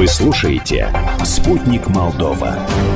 Вы слушаете «Спутник Молдова».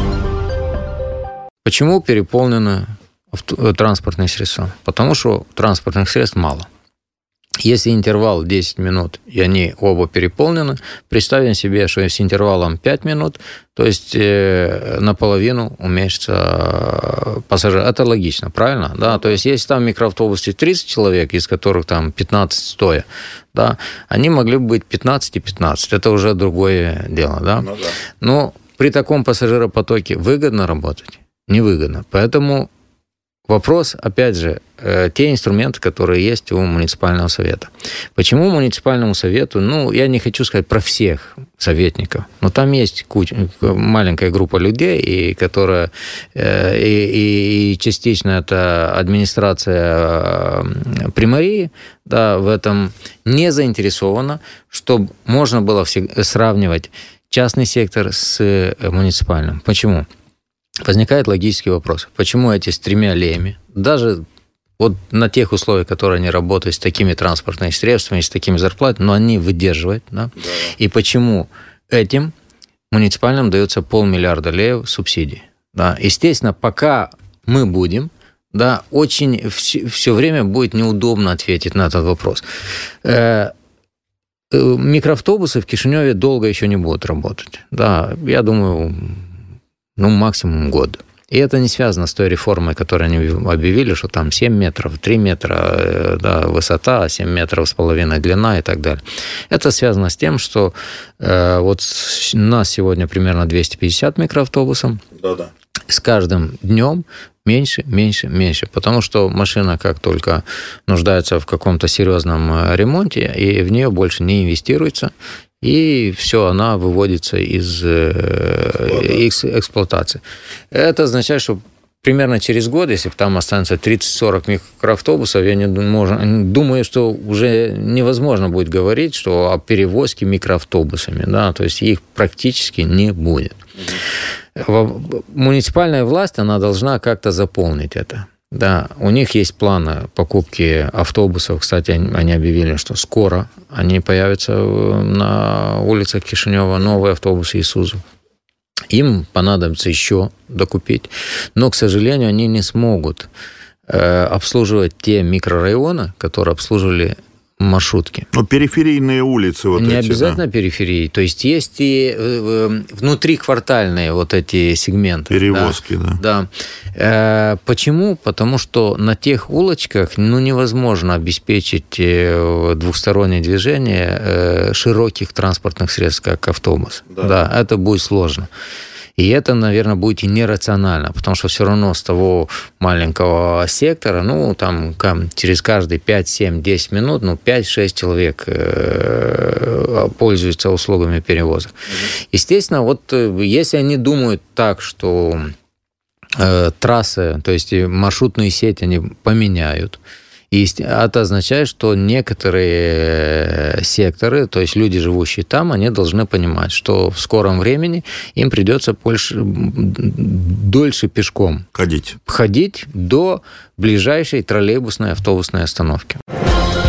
Почему переполнены транспортные средства? Потому что транспортных средств мало. Если интервал 10 минут, и они оба переполнены, представим себе, что с интервалом 5 минут, то есть наполовину уменьшится пассажир. Это логично, правильно? Да? То есть если там в микроавтобусе 30 человек, из которых там 15 стоя, да, они могли бы быть 15 и 15. Это уже другое дело. Да? Ну, да. Но при таком пассажиропотоке выгодно работать? Невыгодно. Поэтому вопрос, опять же, те инструменты, которые есть у муниципального совета. Почему муниципальному совету, я не хочу сказать про всех советников, но там есть маленькая группа людей, и частично это администрация примарии, да, в этом не заинтересована, чтобы можно было сравнивать частный сектор с муниципальным. Почему? Возникает логический вопрос. Почему эти с 3 леями, даже вот на тех условиях, которые они работают с такими транспортными средствами, с такими зарплатами, но они выдерживают, да? Да. И почему этим муниципальным дается 500 миллиарда леев субсидий? Да? Естественно, пока мы будем, да, очень все время будет неудобно ответить на этот вопрос. Микроавтобусы в Кишиневе долго еще не будут работать. Да, я думаю, максимум год. И это не связано с той реформой, которую они объявили, что там 7 метров, 3 метра да, высота, 7 метров с половиной длина и так далее. Это связано с тем, что вот у нас сегодня примерно 250 микроавтобусов. Да-да. С каждым днем меньше, потому что машина как только нуждается в каком-то серьезном ремонте, и в нее больше не инвестируется, и все, она выводится из эксплуатации. Это означает, что примерно через год, если там останется 30-40 микроавтобусов, я думаю, что уже невозможно будет говорить, что о перевозке микроавтобусами, да, то есть их практически не будет. Муниципальная власть, она должна как-то заполнить это. Да, у них есть планы покупки автобусов. Кстати, они объявили, что скоро они появятся на улицах Кишинева, новые автобусы Исузу. Им понадобится еще докупить. Но, к сожалению, они не смогут обслуживать те микрорайоны, которые обслуживали маршрутки. Но периферийные улицы вот не эти. Не обязательно да? Периферии. То есть есть и внутриквартальные вот эти сегменты. Перевозки, да. Почему? Потому что на тех улочках невозможно обеспечить двухстороннее движение широких транспортных средств, как автобус. Да, это будет сложно. И это, наверное, будет и нерационально, потому что все равно с того маленького сектора, там через каждые 5, 7, 10 минут, 5-6 человек пользуются услугами перевозок. Естественно, вот если они думают так, что трассы, то есть маршрутную сеть они поменяют, и это означает, что некоторые секторы, то есть люди, живущие там, они должны понимать, что в скором времени им придется дольше пешком ходить до ближайшей троллейбусной автобусной остановки.